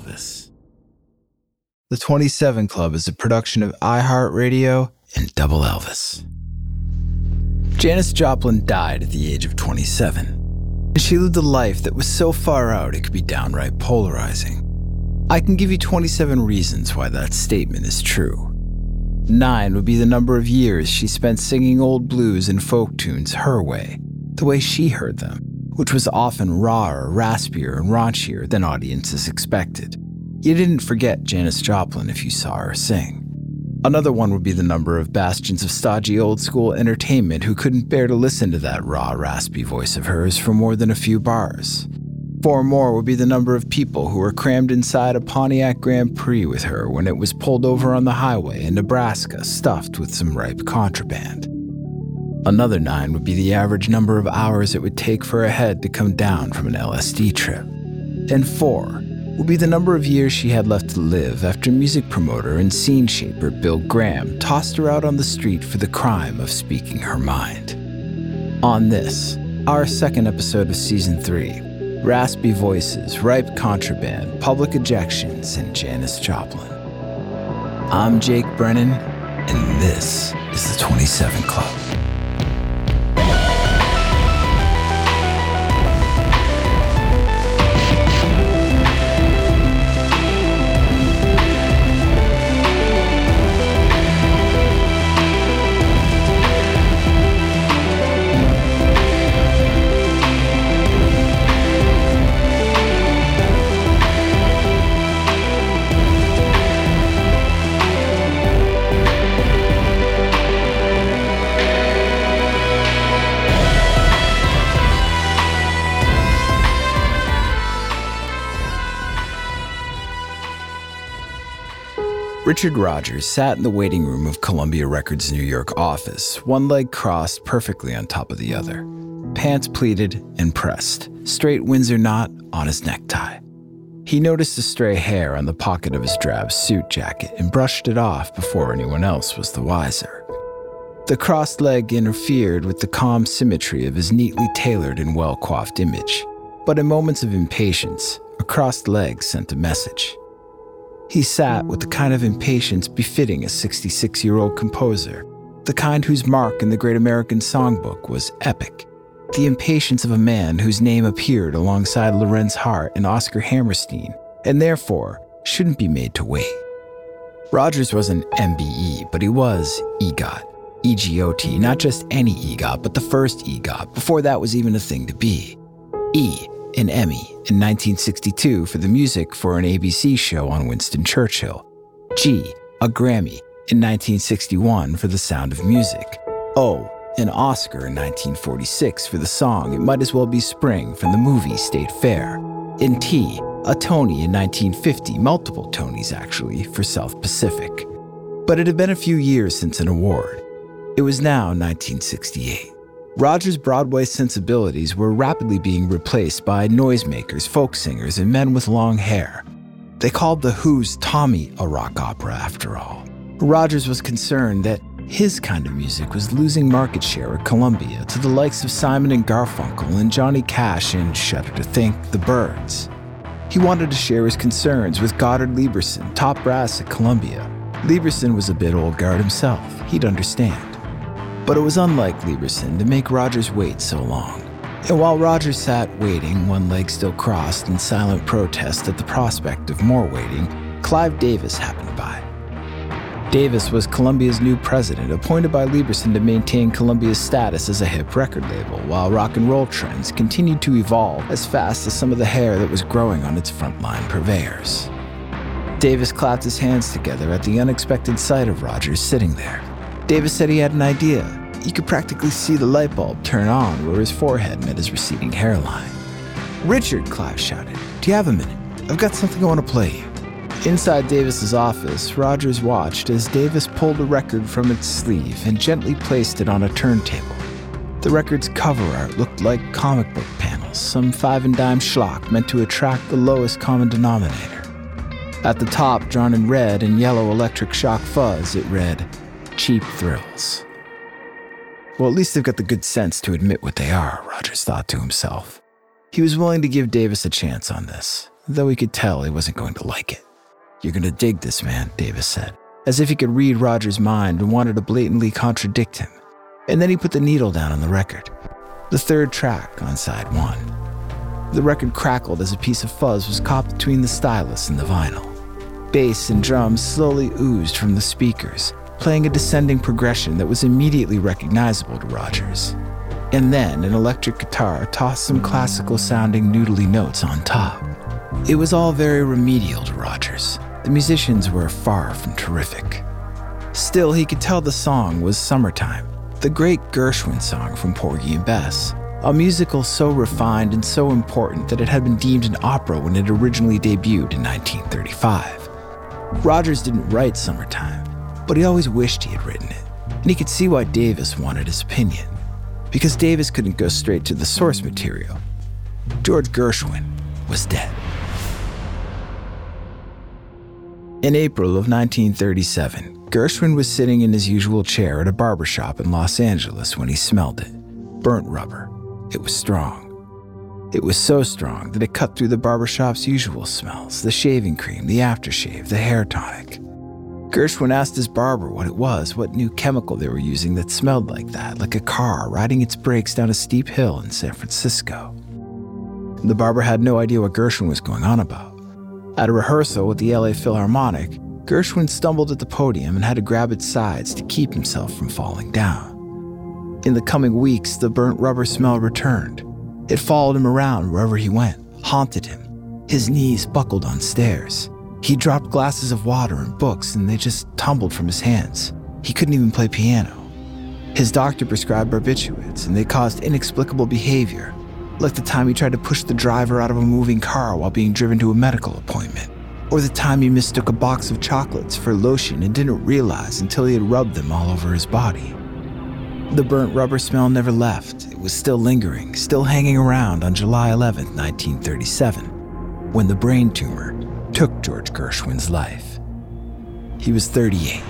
Elvis. The 27 Club is a production of iHeartRadio and Double Elvis. Janis Joplin died at the age of 27, and she lived a life that was so far out it could be downright polarizing. I can give you 27 reasons why that statement is true. 9 would be the number of years she spent singing old blues and folk tunes her way, the way she heard them, which was often rawer, raspier, and raunchier than audiences expected. You didn't forget Janis Joplin if you saw her sing. Another one would be the number of bastions of stodgy old-school entertainment who couldn't bear to listen to that raw, raspy voice of hers for more than a few bars. 4 more would be the number of people who were crammed inside a Pontiac Grand Prix with her when it was pulled over on the highway in Nebraska stuffed with some ripe contraband. Another 9 would be the average number of hours it would take for a head to come down from an LSD trip. And 4 would be the number of years she had left to live after music promoter and scene shaper Bill Graham tossed her out on the street for the crime of speaking her mind. On this, our second episode of Season 3, raspy voices, ripe contraband, public ejections, and Janis Joplin. I'm Jake Brennan, and this is the 27 Club. Richard Rodgers sat in the waiting room of Columbia Records' New York office, one leg crossed perfectly on top of the other, pants pleated and pressed, straight Windsor knot on his necktie. He noticed a stray hair on the pocket of his drab suit jacket and brushed it off before anyone else was the wiser. The crossed leg interfered with the calm symmetry of his neatly tailored and well-coiffed image, but in moments of impatience, a crossed leg sent a message. He sat with the kind of impatience befitting a 66-year-old composer, the kind whose mark in the Great American Songbook was epic, the impatience of a man whose name appeared alongside Lorenz Hart and Oscar Hammerstein, and therefore shouldn't be made to wait. Rodgers was an MBE, but he was EGOT, EGOT, not just any EGOT, but the first EGOT, before that was even a thing to be. E, an Emmy in 1962 for the music for an ABC show on Winston Churchill. G, a Grammy in 1961 for The Sound of Music. O, an Oscar in 1946 for the song It Might As Well Be Spring from the movie State Fair. And T, a Tony in 1950, multiple Tonys actually, for South Pacific. But it had been a few years since an award. It was now 1968. Rodgers' Broadway sensibilities were rapidly being replaced by noisemakers, folk singers, and men with long hair. They called The Who's Tommy a rock opera, after all. Rodgers was concerned that his kind of music was losing market share at Columbia to the likes of Simon and Garfunkel and Johnny Cash and, shudder to think, the Byrds. He wanted to share his concerns with Goddard Lieberson, top brass at Columbia. Lieberson was a bit old guard himself, he'd understand. But it was unlike Lieberson to make Rodgers wait so long. And while Rodgers sat waiting, one leg still crossed in silent protest at the prospect of more waiting, Clive Davis happened by. Davis was Columbia's new president, appointed by Lieberson to maintain Columbia's status as a hip record label, while rock and roll trends continued to evolve as fast as some of the hair that was growing on its frontline purveyors. Davis clapped his hands together at the unexpected sight of Rodgers sitting there. Davis said he had an idea. You could practically see the light bulb turn on where his forehead met his receding hairline. "Richard," Clive shouted, "do you have a minute? I've got something I want to play you." Inside Davis's office, Rodgers watched as Davis pulled a record from its sleeve and gently placed it on a turntable. The record's cover art looked like comic book panels, some five and dime schlock meant to attract the lowest common denominator. At the top, drawn in red and yellow electric shock fuzz, it read, "Cheap Thrills." Well, at least they've got the good sense to admit what they are, Rodgers thought to himself. He was willing to give Davis a chance on this. though he could tell he wasn't going to like it. "You're going to dig this, man," Davis said, as if he could read Rogers' mind and wanted to blatantly contradict him. And then he put the needle down on the record, the third track on side 1. The record crackled as a piece of fuzz was caught between the stylus and the vinyl. Bass and drums slowly oozed from the speakers, playing a descending progression that was immediately recognizable to Rogers. And then an electric guitar tossed some classical-sounding noodly notes on top. It was all very remedial to Rogers. The musicians were far from terrific. Still, he could tell the song was Summertime, the great Gershwin song from Porgy and Bess, a musical so refined and so important that it had been deemed an opera when it originally debuted in 1935. Rogers didn't write Summertime, but he always wished he had written it, and he could see why Davis wanted his opinion. Because Davis couldn't go straight to the source material. George Gershwin was dead. In April of 1937, Gershwin was sitting in his usual chair at a barbershop in Los Angeles when he smelled it. Burnt rubber. It was strong. It was so strong that it cut through the barbershop's usual smells, the shaving cream, the aftershave, the hair tonic. Gershwin asked his barber what it was, what new chemical they were using that smelled like that, like a car riding its brakes down a steep hill in San Francisco. The barber had no idea what Gershwin was going on about. At a rehearsal with the LA Philharmonic, Gershwin stumbled at the podium and had to grab its sides to keep himself from falling down. In the coming weeks, the burnt rubber smell returned. It followed him around wherever he went, haunted him. His knees buckled on stairs. He dropped glasses of water and books, and they just tumbled from his hands. He couldn't even play piano. His doctor prescribed barbiturates, and they caused inexplicable behavior, like the time he tried to push the driver out of a moving car while being driven to a medical appointment, or the time he mistook a box of chocolates for lotion and didn't realize until he had rubbed them all over his body. The burnt rubber smell never left. It was still lingering, still hanging around on July 11, 1937, when the brain tumor took George Gershwin's life. He was 38.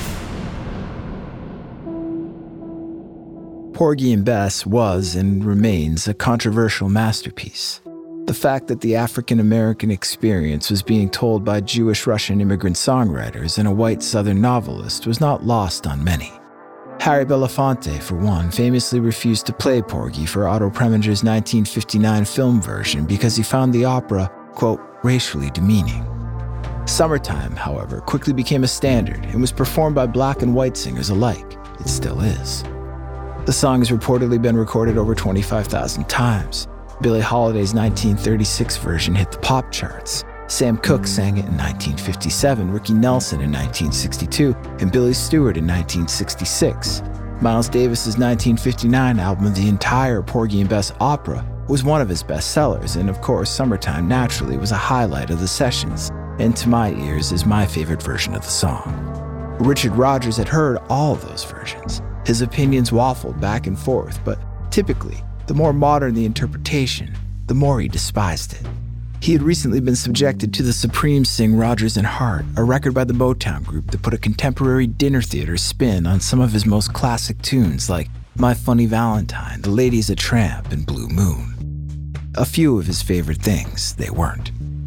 Porgy and Bess was and remains a controversial masterpiece. The fact that the African-American experience was being told by Jewish-Russian immigrant songwriters and a white Southern novelist was not lost on many. Harry Belafonte, for one, famously refused to play Porgy for Otto Preminger's 1959 film version because he found the opera, quote, racially demeaning. Summertime, however, quickly became a standard and was performed by black and white singers alike. It still is. The song has reportedly been recorded over 25,000 times. Billie Holiday's 1936 version hit the pop charts. Sam Cooke sang it in 1957, Ricky Nelson in 1962, and Billy Stewart in 1966. Miles Davis's 1959 album, the entire Porgy and Bess opera, was one of his best sellers, and of course, Summertime naturally was a highlight of the sessions, and to my ears is my favorite version of the song. Richard Rodgers had heard all of those versions. His opinions waffled back and forth, but typically, the more modern the interpretation, the more he despised it. He had recently been subjected to the Supremes' Sing Rodgers and Hart, a record by the Motown Group that put a contemporary dinner theater spin on some of his most classic tunes like My Funny Valentine, The Lady's a Tramp, and Blue Moon. A few of his favorite things, they weren't.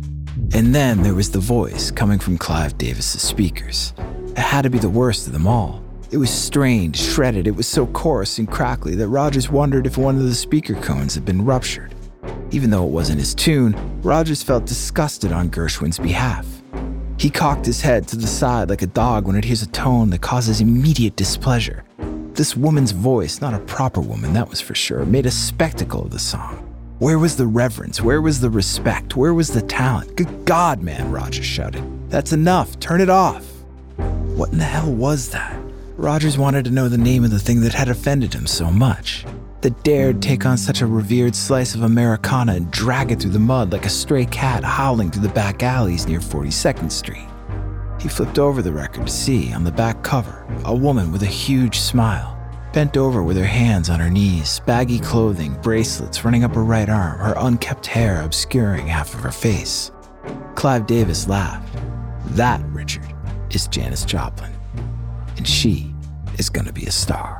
And then there was the voice coming from Clive Davis's speakers. It had to be the worst of them all. It was strained, shredded, it was so coarse and crackly that Rodgers wondered if one of the speaker cones had been ruptured. Even though it wasn't his tune, Rodgers felt disgusted on Gershwin's behalf. He cocked his head to the side like a dog when it hears a tone that causes immediate displeasure. This woman's voice, not a proper woman, that was for sure, made a spectacle of the song. Where was the reverence? Where was the respect? Where was the talent? Good God, man, Rodgers shouted. That's enough. Turn it off. What in the hell was that? Rodgers wanted to know the name of the thing that had offended him so much, that dared take on such a revered slice of Americana and drag it through the mud like a stray cat howling through the back alleys near 42nd Street. He flipped over the record to see, on the back cover, a woman with a huge smile, bent over with her hands on her knees, baggy clothing, bracelets running up her right arm, her unkempt hair obscuring half of her face. Clive Davis laughed. That, Richard, is Janis Joplin. And she is gonna be a star.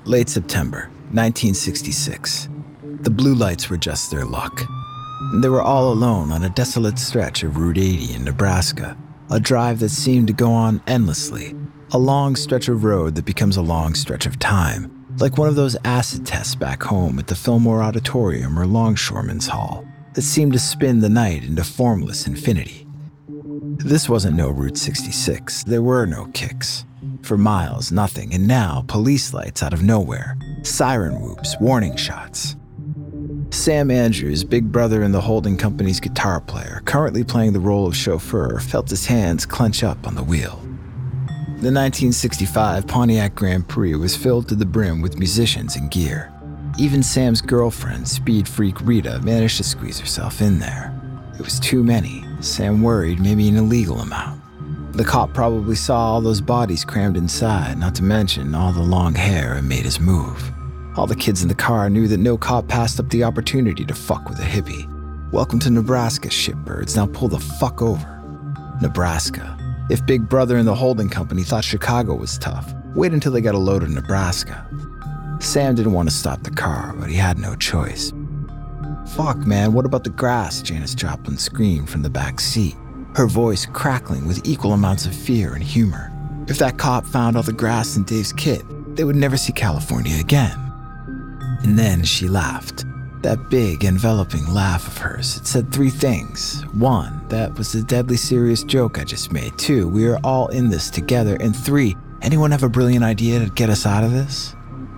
Late September, 1966. The blue lights were just their luck. They were all alone on a desolate stretch of Route 80 in Nebraska, a drive that seemed to go on endlessly, a long stretch of road that becomes a long stretch of time, like one of those acid tests back home at the Fillmore Auditorium or Longshoremen's Hall that seemed to spin the night into formless infinity. This wasn't no Route 66. There were no kicks. For miles, nothing, and now police lights out of nowhere, siren whoops, warning shots. Sam Andrews, big brother in the holding company's guitar player, currently playing the role of chauffeur, felt his hands clench up on the wheel. The 1965 Pontiac Grand Prix was filled to the brim with musicians and gear. Even Sam's girlfriend, speed freak Rita, managed to squeeze herself in there. It was too many. Sam worried maybe an illegal amount. The cop probably saw all those bodies crammed inside, not to mention all the long hair, and made his move. All the kids in the car knew that no cop passed up the opportunity to fuck with a hippie. Welcome to Nebraska, shitbirds. Now pull the fuck over. Nebraska. If Big Brother and the holding company thought Chicago was tough, wait until they got a load of Nebraska. Sam didn't want to stop the car, but he had no choice. Fuck, man, what about the grass? Janis Joplin screamed from the back seat, her voice crackling with equal amounts of fear and humor. If that cop found all the grass in Dave's kit, they would never see California again. And then she laughed. That big, enveloping laugh of hers. It said three things. One, that was a deadly serious joke I just made. Two, we are all in this together. And three, anyone have a brilliant idea to get us out of this?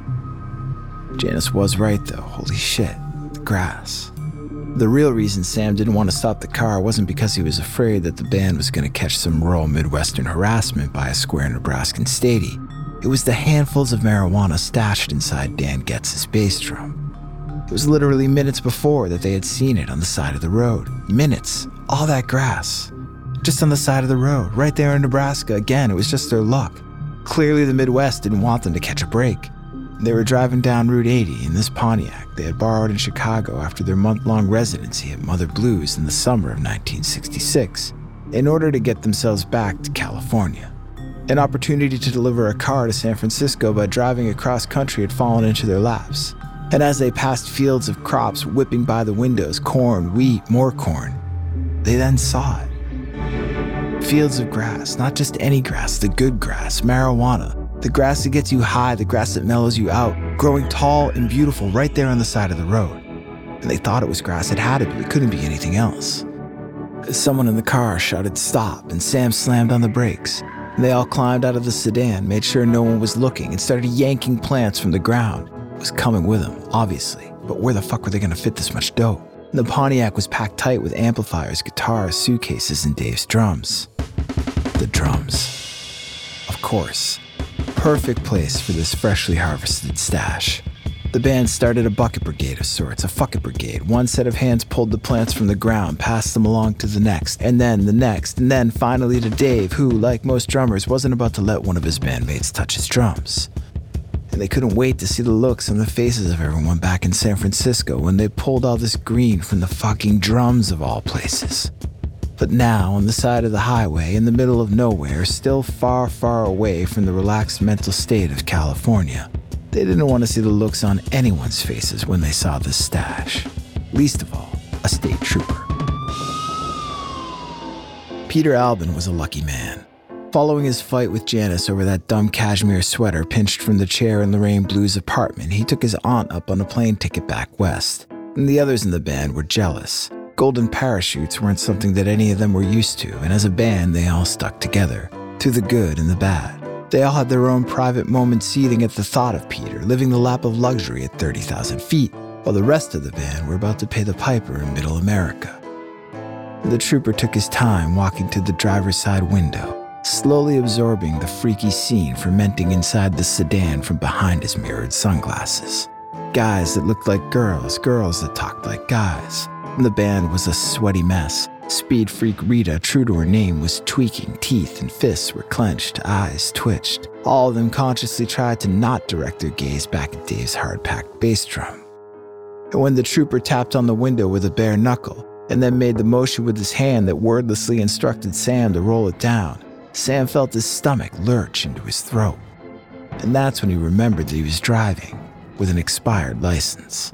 Janis was right, though. Holy shit. The grass. The real reason Sam didn't want to stop the car wasn't because he was afraid that the band was going to catch some rural Midwestern harassment by a square Nebraskan statey. It was the handfuls of marijuana stashed inside Dan Getz's bass drum. It was literally minutes before that they had seen it on the side of the road. Minutes. All that grass. Just on the side of the road, right there in Nebraska. Again, it was just their luck. Clearly the Midwest didn't want them to catch a break. They were driving down Route 80 in this Pontiac they had borrowed in Chicago after their month-long residency at Mother Blues in the summer of 1966 in order to get themselves back to California. An opportunity to deliver a car to San Francisco by driving across country had fallen into their laps. And as they passed fields of crops whipping by the windows, corn, wheat, more corn, they then saw it. Fields of grass, not just any grass, the good grass, marijuana, the grass that gets you high, the grass that mellows you out, growing tall and beautiful right there on the side of the road. And they thought it was grass. It had to be. It couldn't be anything else. Someone in the car shouted stop, and Sam slammed on the brakes. And they all climbed out of the sedan, made sure no one was looking, and started yanking plants from the ground. It was coming with them, obviously. But where the fuck were they going to fit this much dough? And the Pontiac was packed tight with amplifiers, guitars, suitcases, and Dave's drums. The drums. Of course. Perfect place for this freshly harvested stash. The band started a bucket brigade of sorts, a fucket brigade. One set of hands pulled the plants from the ground, passed them along to the next, and then the next, and then finally to Dave, who, like most drummers, wasn't about to let one of his bandmates touch his drums. And they couldn't wait to see the looks on the faces of everyone back in San Francisco when they pulled all this green from the fucking drums of all places. But now, on the side of the highway, in the middle of nowhere, still far, far away from the relaxed mental state of California, they didn't want to see the looks on anyone's faces when they saw this stash. Least of all, a state trooper. Peter Albin was a lucky man. Following his fight with Janis over that dumb cashmere sweater pinched from the chair in Lorraine Blue's apartment, he took his aunt up on a plane ticket back west. And the others in the band were jealous. Golden parachutes weren't something that any of them were used to, and as a band, they all stuck together, through the good and the bad. They all had their own private moment seething at the thought of Peter, living the lap of luxury at 30,000 feet, while the rest of the band were about to pay the piper in middle America. The trooper took his time walking to the driver's side window, slowly absorbing the freaky scene fermenting inside the sedan from behind his mirrored sunglasses. Guys that looked like girls, girls that talked like guys. The band was a sweaty mess. Speed freak Rita, true to her name, was tweaking. Teeth and fists were clenched, eyes twitched. All of them consciously tried to not direct their gaze back at Dave's hard-packed bass drum. And when the trooper tapped on the window with a bare knuckle, and then made the motion with his hand that wordlessly instructed Sam to roll it down, Sam felt his stomach lurch into his throat. and that's when he remembered that he was driving with an expired license.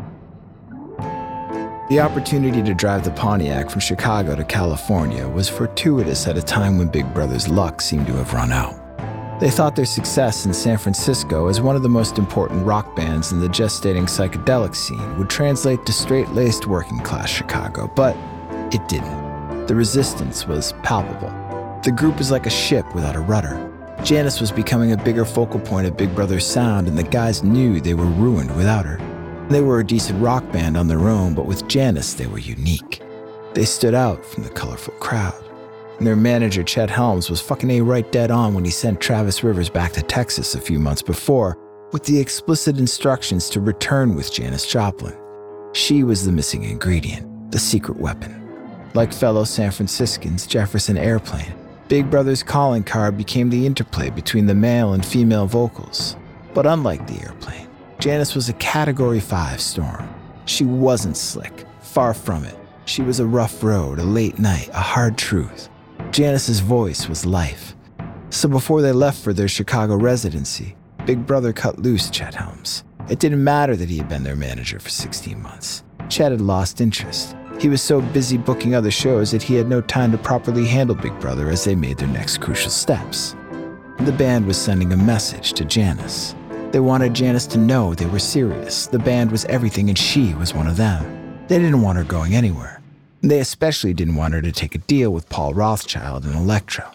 The opportunity to drive the Pontiac from Chicago to California was fortuitous at a time when Big Brother's luck seemed to have run out. They thought their success in San Francisco as one of the most important rock bands in the gestating psychedelic scene would translate to straight-laced working-class Chicago, but it didn't. The resistance was palpable. The group was like a ship without a rudder. Janis was becoming a bigger focal point of Big Brother's sound, and the guys knew they were ruined without her. They were a decent rock band on their own, but with Janis, they were unique. They stood out from the colorful crowd. And their manager, Chet Helms, was fucking right dead on when he sent Travis Rivers back to Texas a few months before with the explicit instructions to return with Janis Joplin. She was the missing ingredient, the secret weapon. Like fellow San Franciscans, Jefferson Airplane, Big Brother's calling card became the interplay between the male and female vocals. But unlike the Airplane, Janis was a Category 5 storm. She wasn't slick, far from it. She was a rough road, a late night, a hard truth. Janis's voice was life. So before they left for their Chicago residency, Big Brother cut loose Chet Helms. It didn't matter that he had been their manager for 16 months. Chet had lost interest. He was so busy booking other shows that he had no time to properly handle Big Brother as they made their next crucial steps. The band was sending a message to Janis. They wanted Janis to know they were serious. The band was everything and she was one of them. They didn't want her going anywhere. They especially didn't want her to take a deal with Paul Rothchild and Elektra.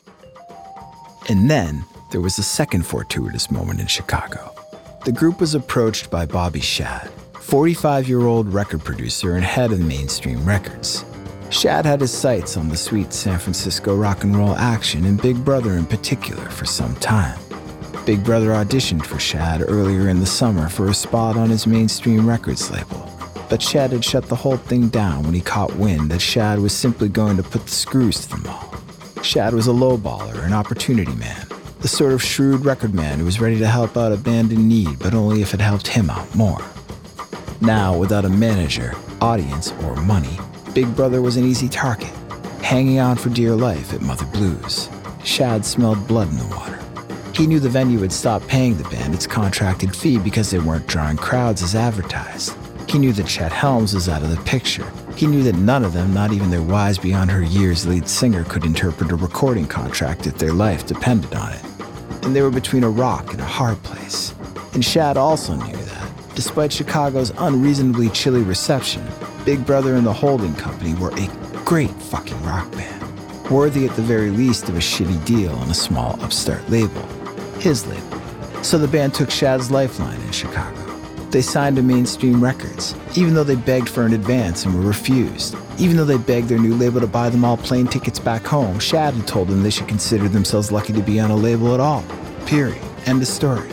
And then there was a second fortuitous moment in Chicago. The group was approached by Bobby Shad, 45-year-old record producer and head of Mainstream Records. Shad had his sights on the sweet San Francisco rock and roll action and Big Brother in particular for some time. Big Brother auditioned for Shad earlier in the summer for a spot on his Mainstream Records label. But Shad had shut the whole thing down when he caught wind that Shad was simply going to put the screws to them all. Shad was a lowballer, an opportunity man, the sort of shrewd record man who was ready to help out a band in need, but only if it helped him out more. Now, without a manager, audience, or money, Big Brother was an easy target, hanging on for dear life at Mother Blues. Shad smelled blood in the water. He knew the venue had stopped paying the band its contracted fee because they weren't drawing crowds as advertised. He knew that Chet Helms was out of the picture. He knew that none of them, not even their wise beyond her years lead singer, could interpret a recording contract if their life depended on it. And they were between a rock and a hard place. And Shad also knew that, despite Chicago's unreasonably chilly reception, Big Brother and the holding company were a great fucking rock band, worthy at the very least of a shitty deal on a small upstart label, his label. So the band took Shad's lifeline in Chicago. They signed to Mainstream Records, even though they begged for an advance and were refused. Even though they begged their new label to buy them all plane tickets back home, Shad had told them they should consider themselves lucky to be on a label at all. Period. End of story.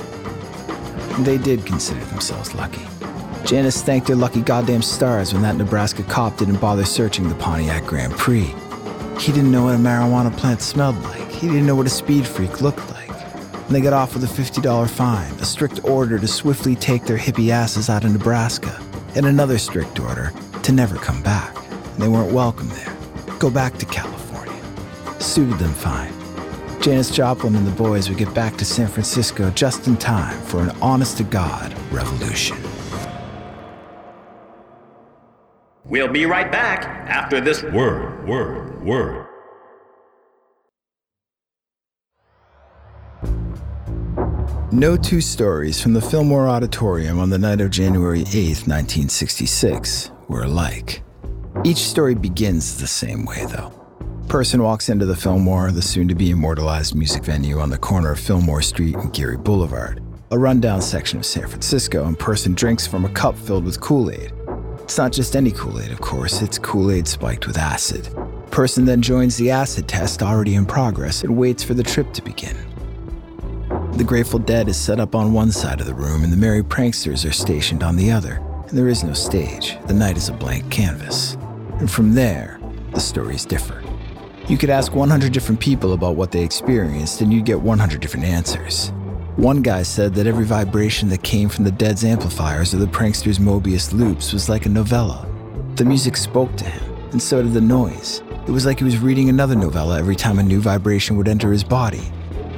And they did consider themselves lucky. Janis thanked their lucky goddamn stars when that Nebraska cop didn't bother searching the Pontiac Grand Prix. He didn't know what a marijuana plant smelled like. He didn't know what a speed freak looked like. And they got off with a $50 fine, a strict order to swiftly take their hippie asses out of Nebraska, and another strict order to never come back. And they weren't welcome there. Go back to California. Suited them fine. Janis Joplin and the boys would get back to San Francisco just in time for an honest-to-God revolution. We'll be right back after this word. No two stories from the Fillmore Auditorium on the night of January 8th, 1966 were alike. Each story begins the same way, though. Person walks into the Fillmore, the soon-to-be immortalized music venue on the corner of Fillmore Street and Geary Boulevard, a rundown section of San Francisco, and person drinks from a cup filled with Kool-Aid. It's not just any Kool-Aid, of course, it's Kool-Aid spiked with acid. Person then joins the acid test already in progress and waits for the trip to begin. The Grateful Dead is set up on one side of the room and the Merry Pranksters are stationed on the other, and there is no stage. The night is a blank canvas. And from there, the stories differ. You could ask 100 different people about what they experienced and you'd get 100 different answers. One guy said that every vibration that came from the Dead's amplifiers or the Pranksters' Mobius loops was like a novella. The music spoke to him, and so did the noise. It was like he was reading another novella every time a new vibration would enter his body.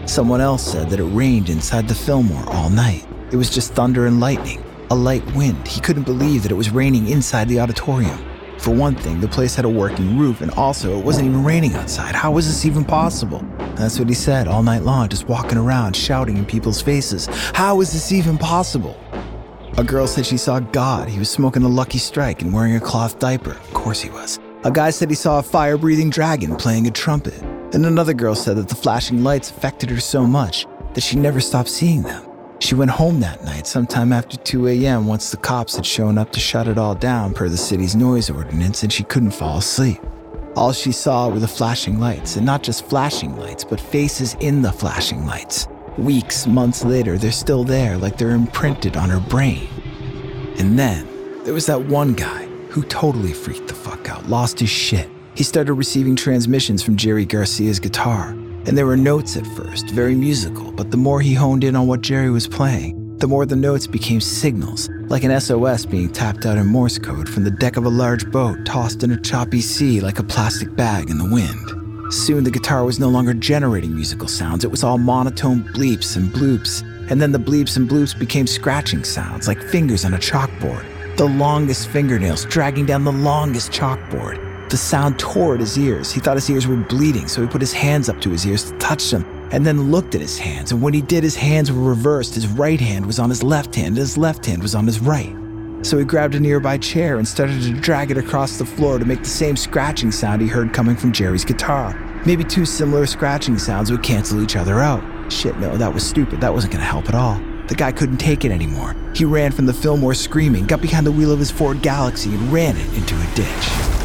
Someone else said that it rained inside the Fillmore all night. It was just thunder and lightning, a light wind. He couldn't believe that it was raining inside the auditorium. For one thing, the place had a working roof, and also it wasn't even raining outside. How was this even possible? And that's what he said all night long, just walking around, shouting in people's faces. How is this even possible? A girl said she saw God. He was smoking a Lucky Strike and wearing a cloth diaper. Of course he was. A guy said he saw a fire-breathing dragon playing a trumpet. And another girl said that the flashing lights affected her so much that she never stopped seeing them. She went home that night sometime after 2 a.m. once the cops had shown up to shut it all down per the city's noise ordinance, and she couldn't fall asleep. All she saw were the flashing lights, and not just flashing lights, but faces in the flashing lights. Weeks, months later, they're still there, like they're imprinted on her brain. And then, there was that one guy who totally freaked the fuck out, lost his shit. He started receiving transmissions from Jerry Garcia's guitar. And there were notes at first, very musical, but the more he honed in on what Jerry was playing, the more the notes became signals, like an SOS being tapped out in Morse code from the deck of a large boat tossed in a choppy sea like a plastic bag in the wind. Soon the guitar was no longer generating musical sounds, it was all monotone bleeps and bloops, and then the bleeps and bloops became scratching sounds like fingers on a chalkboard, the longest fingernails dragging down the longest chalkboard. The sound tore at his ears. He thought his ears were bleeding, so he put his hands up to his ears to touch them, and then looked at his hands. And when he did, his hands were reversed. His right hand was on his left hand, and his left hand was on his right. So he grabbed a nearby chair and started to drag it across the floor to make the same scratching sound he heard coming from Jerry's guitar. Maybe two similar scratching sounds would cancel each other out. Shit, no, that was stupid. That wasn't gonna help at all. The guy couldn't take it anymore. He ran from the Fillmore screaming, got behind the wheel of his Ford Galaxy, and ran it into a ditch.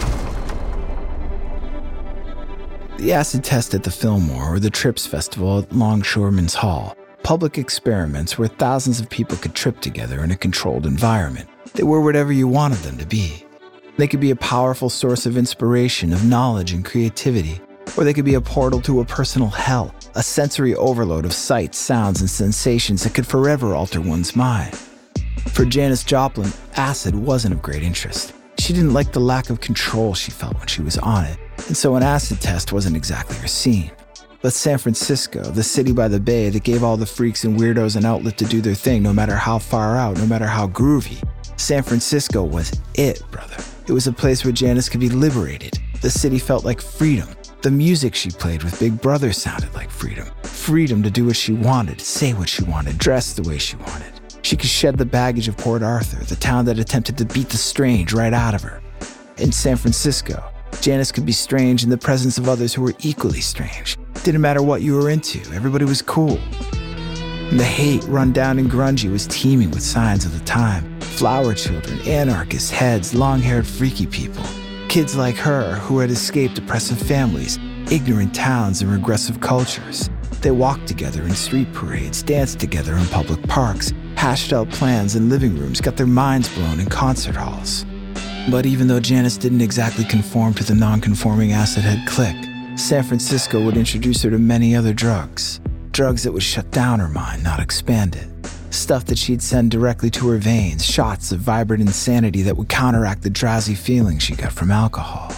The acid test at the Fillmore, or the Trips Festival at Longshoremen's Hall, public experiments where thousands of people could trip together in a controlled environment. They were whatever you wanted them to be. They could be a powerful source of inspiration, of knowledge and creativity, or they could be a portal to a personal hell, a sensory overload of sights, sounds, and sensations that could forever alter one's mind. For Janis Joplin, acid wasn't of great interest. She didn't like the lack of control she felt when she was on it, and so an acid test wasn't exactly her scene. But San Francisco, the city by the bay that gave all the freaks and weirdos an outlet to do their thing no matter how far out, no matter how groovy, San Francisco was it, brother. It was a place where Janis could be liberated. The city felt like freedom. The music she played with Big Brother sounded like freedom. Freedom to do what she wanted, say what she wanted, dress the way she wanted. She could shed the baggage of Port Arthur, the town that attempted to beat the strange right out of her. In San Francisco, Janis could be strange in the presence of others who were equally strange. Didn't matter what you were into, everybody was cool. And the hate, run down and grungy, was teeming with signs of the time. Flower children, anarchists, heads, long-haired freaky people. Kids like her who had escaped oppressive families, ignorant towns, and regressive cultures. They walked together in street parades, danced together in public parks, hashed out plans in living rooms, got their minds blown in concert halls. But even though Janis didn't exactly conform to the non-conforming acid head clique, San Francisco would introduce her to many other drugs. Drugs that would shut down her mind, not expand it. Stuff that she'd send directly to her veins, shots of vibrant insanity that would counteract the drowsy feeling she got from alcohol.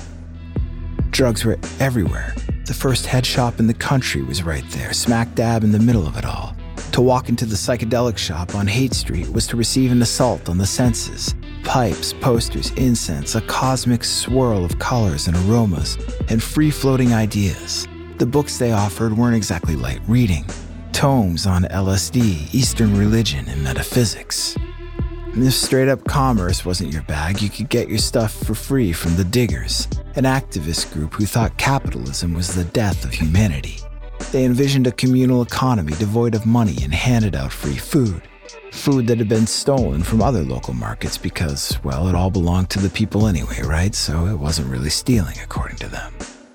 Drugs were everywhere. The first head shop in the country was right there, smack dab in the middle of it all. To walk into the psychedelic shop on Haight Street was to receive an assault on the senses. Pipes, posters, incense, a cosmic swirl of colors and aromas, and free-floating ideas. The books they offered weren't exactly light reading. Tomes on LSD, Eastern religion, and metaphysics. And if straight-up commerce wasn't your bag, you could get your stuff for free from the Diggers, an activist group who thought capitalism was the death of humanity. They envisioned a communal economy devoid of money and handed out free food. Food that had been stolen from other local markets because, well, it all belonged to the people anyway, right? So it wasn't really stealing, according to them.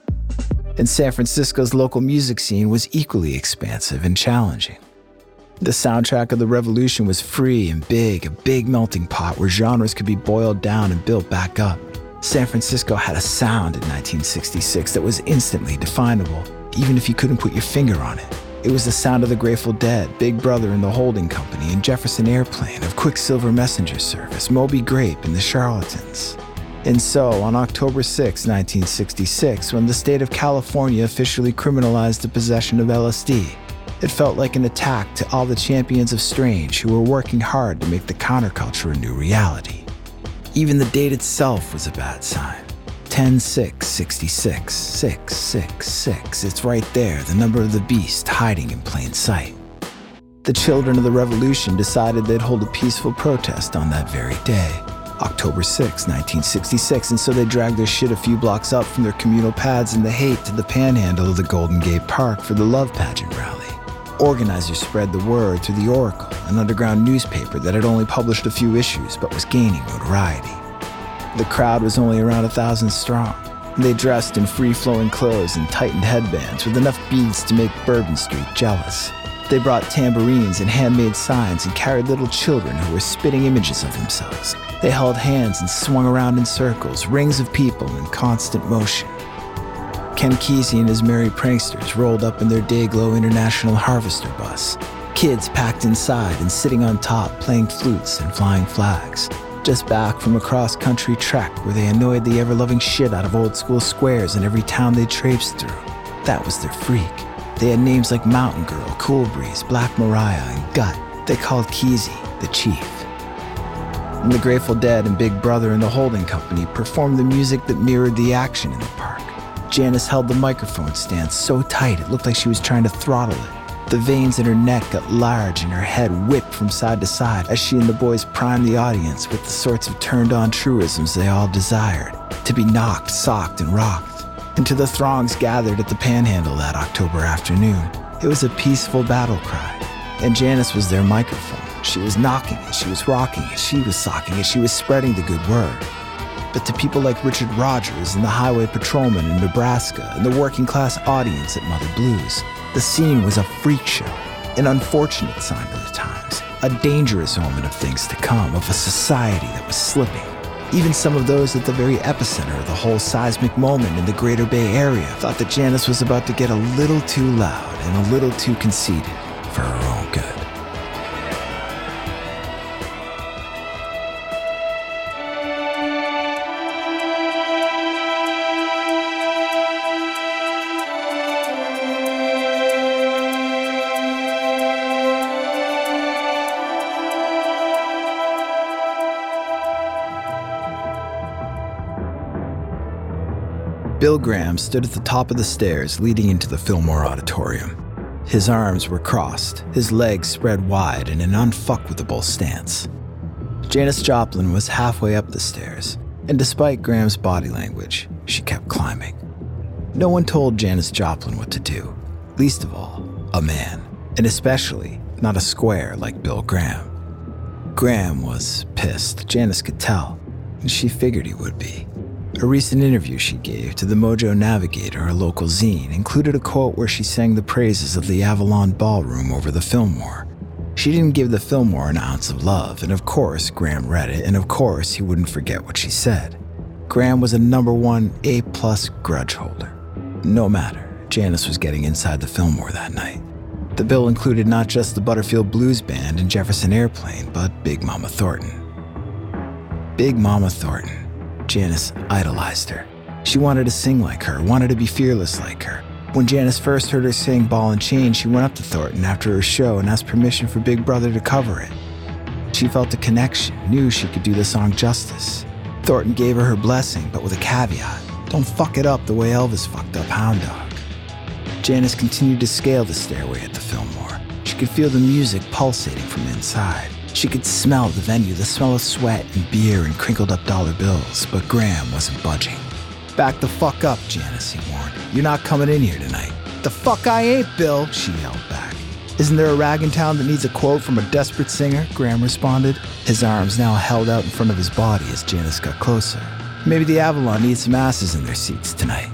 And San Francisco's local music scene was equally expansive and challenging. The soundtrack of the revolution was free and big, a big melting pot where genres could be boiled down and built back up. San Francisco had a sound in 1966 that was instantly definable, even if you couldn't put your finger on it. It was the sound of the Grateful Dead, Big Brother and the Holding Company, and Jefferson Airplane, of Quicksilver Messenger Service, Moby Grape, and the Charlatans. And so, on October 6, 1966, when the state of California officially criminalized the possession of LSD, It felt like an attack to all the champions of strange who were working hard to make the counterculture a new reality. Even the date itself was a bad sign. 10-6-66, 666. It's right there, the number of the beast hiding in plain sight. The children of the revolution decided they'd hold a peaceful protest on that very day, October 6, 1966, and so they dragged their shit a few blocks up from their communal pads in the hate to the panhandle of the Golden Gate Park for the love pageant rally. Organizers spread the word through the Oracle, an underground newspaper that had only published a few issues but was gaining notoriety. The crowd was only around 1,000 strong. They dressed in free-flowing clothes and tightened headbands with enough beads to make Bourbon Street jealous. They brought tambourines and handmade signs and carried little children who were spitting images of themselves. They held hands and swung around in circles, rings of people in constant motion. Ken Kesey and his merry pranksters rolled up in their Dayglow International Harvester bus. Kids packed inside and sitting on top playing flutes and flying flags. Just back from a cross-country trek where they annoyed the ever-loving shit out of old-school squares in every town they traipsed through. That was their freak. They had names like Mountain Girl, Cool Breeze, Black Mariah, and Gut. They called Kesey the Chief. And the Grateful Dead and Big Brother and the Holding Company performed the music that mirrored the action in the park. Janice held the microphone stand so tight it looked like she was trying to throttle it. The veins in her neck got large and her head whipped from side to side as she and the boys primed the audience with the sorts of turned-on truisms they all desired, to be knocked, socked, and rocked. And to the throngs gathered at the Panhandle that October afternoon, it was a peaceful battle cry. And Janice was their microphone. She was knocking it, she was rocking it, she was socking it, she was spreading the good word. But to people like Richard Rogers and the highway patrolman in Nebraska and the working class audience at Mother Blues, the scene was a freak show, an unfortunate sign of the times, a dangerous omen of things to come, of a society that was slipping. Even some of those at the very epicenter of the whole seismic moment in the Greater Bay Area thought that Janice was about to get a little too loud and a little too conceited for her own good. Bill Graham stood at the top of the stairs leading into the Fillmore Auditorium. His arms were crossed, his legs spread wide in an unfuckwithable stance. Janis Joplin was halfway up the stairs, and despite Graham's body language, she kept climbing. No one told Janis Joplin what to do, least of all, a man, and especially not a square like Bill Graham. Graham was pissed, Janis could tell, and she figured he would be. A recent interview she gave to the Mojo Navigator, a local zine, included a quote where she sang the praises of the Avalon Ballroom over the Fillmore. She didn't give the Fillmore an ounce of love, and of course Graham read it, and of course he wouldn't forget what she said. Graham was a #1 A+ grudge holder. No matter, Janis was getting inside the Fillmore that night. The bill included not just the Butterfield Blues Band and Jefferson Airplane, but Big Mama Thornton. Big Mama Thornton. Janis idolized her. She wanted to sing like her, wanted to be fearless like her. When Janis first heard her sing Ball and Chain, she went up to Thornton after her show and asked permission for Big Brother to cover it. She felt a connection, knew she could do the song justice. Thornton gave her blessing, but with a caveat. Don't fuck it up the way Elvis fucked up Hound Dog. Janis continued to scale the stairway at the Fillmore. She could feel the music pulsating from inside. She could smell the venue, the smell of sweat and beer and crinkled up dollar bills, but Graham wasn't budging. Back the fuck up, Janis, he warned. You're not coming in here tonight. The fuck I ain't, Bill, she yelled back. Isn't there a rag in town that needs a quote from a desperate singer? Graham responded, his arms now held out in front of his body as Janis got closer. Maybe the Avalon needs some asses in their seats tonight.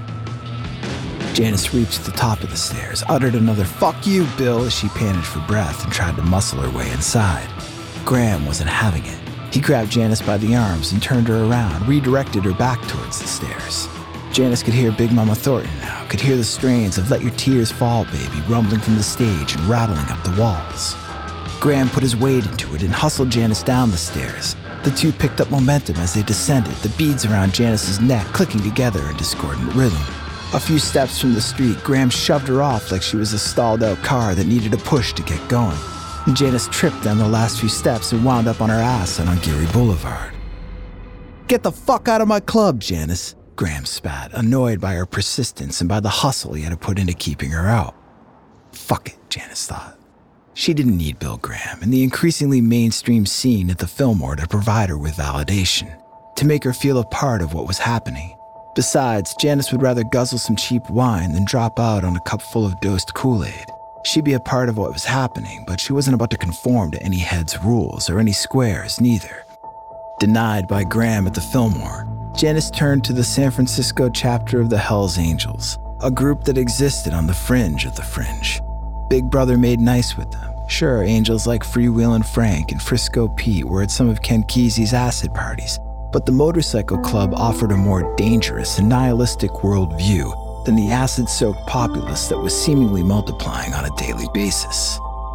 Janis reached the top of the stairs, uttered another "fuck you, Bill" as she panted for breath and tried to muscle her way inside. Graham wasn't having it. He grabbed Janis by the arms and turned her around, redirected her back towards the stairs. Janis could hear Big Mama Thornton now, could hear the strains of Let Your Tears Fall, Baby rumbling from the stage and rattling up the walls. Graham put his weight into it and hustled Janis down the stairs. The two picked up momentum as they descended, the beads around Janis's neck clicking together in discordant rhythm. A few steps from the street, Graham shoved her off like she was a stalled-out car that needed a push to get going. And Janice tripped down the last few steps and wound up on her ass on Geary Boulevard. "Get the fuck out of my club, Janice," Graham spat, annoyed by her persistence and by the hustle he had to put into keeping her out. Fuck it, Janice thought. She didn't need Bill Graham and the increasingly mainstream scene at the Fillmore to provide her with validation, to make her feel a part of what was happening. Besides, Janice would rather guzzle some cheap wine than drop out on a cup full of dosed Kool-Aid. She'd be a part of what was happening, but she wasn't about to conform to any head's rules or any squares, neither. Denied by Graham at the Fillmore, Janice turned to the San Francisco chapter of the Hells Angels, a group that existed on the fringe of the fringe. Big Brother made nice with them. Sure, angels like Freewheelin' Frank and Frisco Pete were at some of Ken Kesey's acid parties, but the motorcycle club offered a more dangerous and nihilistic worldview than the acid-soaked populace that was seemingly multiplying on a daily basis.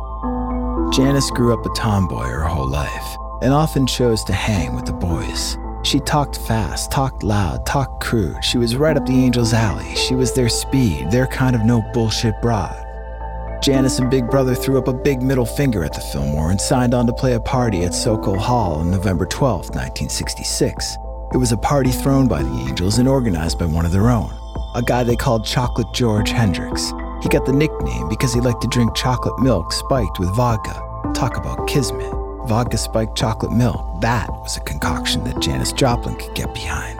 Janice grew up a tomboy her whole life and often chose to hang with the boys. She talked fast, talked loud, talked crude. She was right up the Angels' alley. She was their speed, their kind of no-bullshit broad. Janice and Big Brother threw up a big middle finger at the Fillmore and signed on to play a party at Sokol Hall on November 12, 1966. It was a party thrown by the Angels and organized by one of their own, a guy they called Chocolate George Hendricks. He got the nickname because he liked to drink chocolate milk spiked with vodka. Talk about kismet. Vodka spiked chocolate milk. That was a concoction that Janis Joplin could get behind.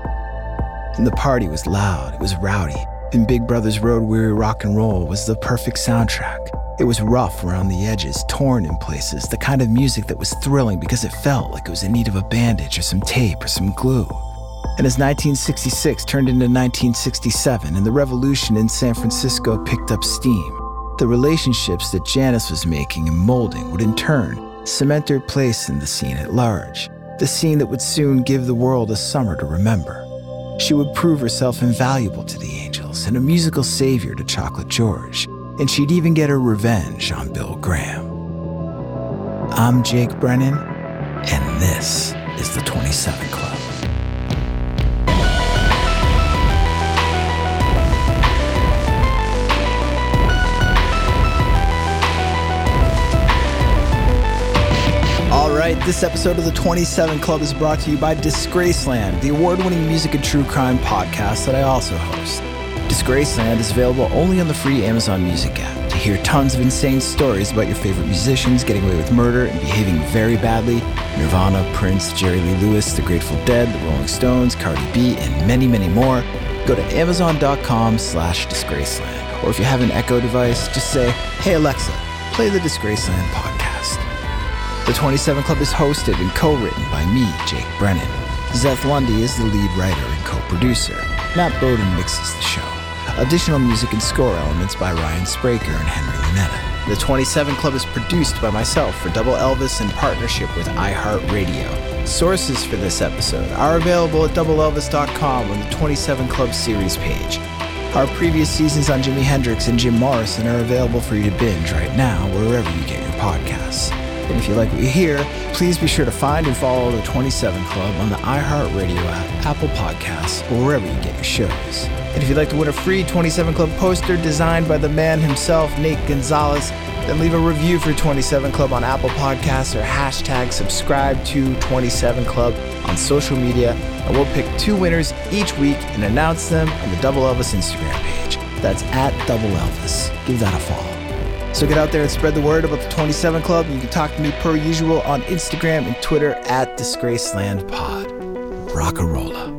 And the party was loud, it was rowdy, and Big Brother's road-weary rock and roll was the perfect soundtrack. It was rough around the edges, torn in places, the kind of music that was thrilling because it felt like it was in need of a bandage or some tape or some glue. And as 1966 turned into 1967 and the revolution in San Francisco picked up steam, the relationships that Janis was making and molding would in turn cement her place in the scene at large, the scene that would soon give the world a summer to remember. She would prove herself invaluable to the Angels and a musical savior to Chocolate George, and she'd even get her revenge on Bill Graham. I'm Jake Brennan, and this is the 27 Club. Alright, this episode of the 27 Club is brought to you by Disgraceland, the award-winning music and true crime podcast that I also host. Disgraceland is available only on the free Amazon Music app. To hear tons of insane stories about your favorite musicians getting away with murder and behaving very badly, Nirvana, Prince, Jerry Lee Lewis, The Grateful Dead, The Rolling Stones, Cardi B, and many, many more, go to amazon.com/Disgraceland. Or if you have an Echo device, just say, "Hey Alexa, play the Disgraceland podcast." The 27 Club is hosted and co-written by me, Jake Brennan. Zeth Lundy is the lead writer and co-producer. Matt Bowden mixes the show. Additional music and score elements by Ryan Spraker and Henry Lunetta. The 27 Club is produced by myself for Double Elvis in partnership with iHeartRadio. Sources for this episode are available at doubleelvis.com on the 27 Club series page. Our previous seasons on Jimi Hendrix and Jim Morrison are available for you to binge right now wherever you get your podcasts. And if you like what you hear, please be sure to find and follow the 27 Club on the iHeartRadio app, Apple Podcasts, or wherever you get your shows. And if you'd like to win a free 27 Club poster designed by the man himself, Nate Gonzalez, then leave a review for 27 Club on Apple Podcasts or hashtag subscribe to 27 Club on social media, and we'll pick 2 winners each week and announce them on the Double Elvis Instagram page. That's at Double Elvis. Give that a follow. So get out there and spread the word about the 27 Club. You can talk to me per usual on Instagram and Twitter at DisgracelandPod. Rock-a-rolla.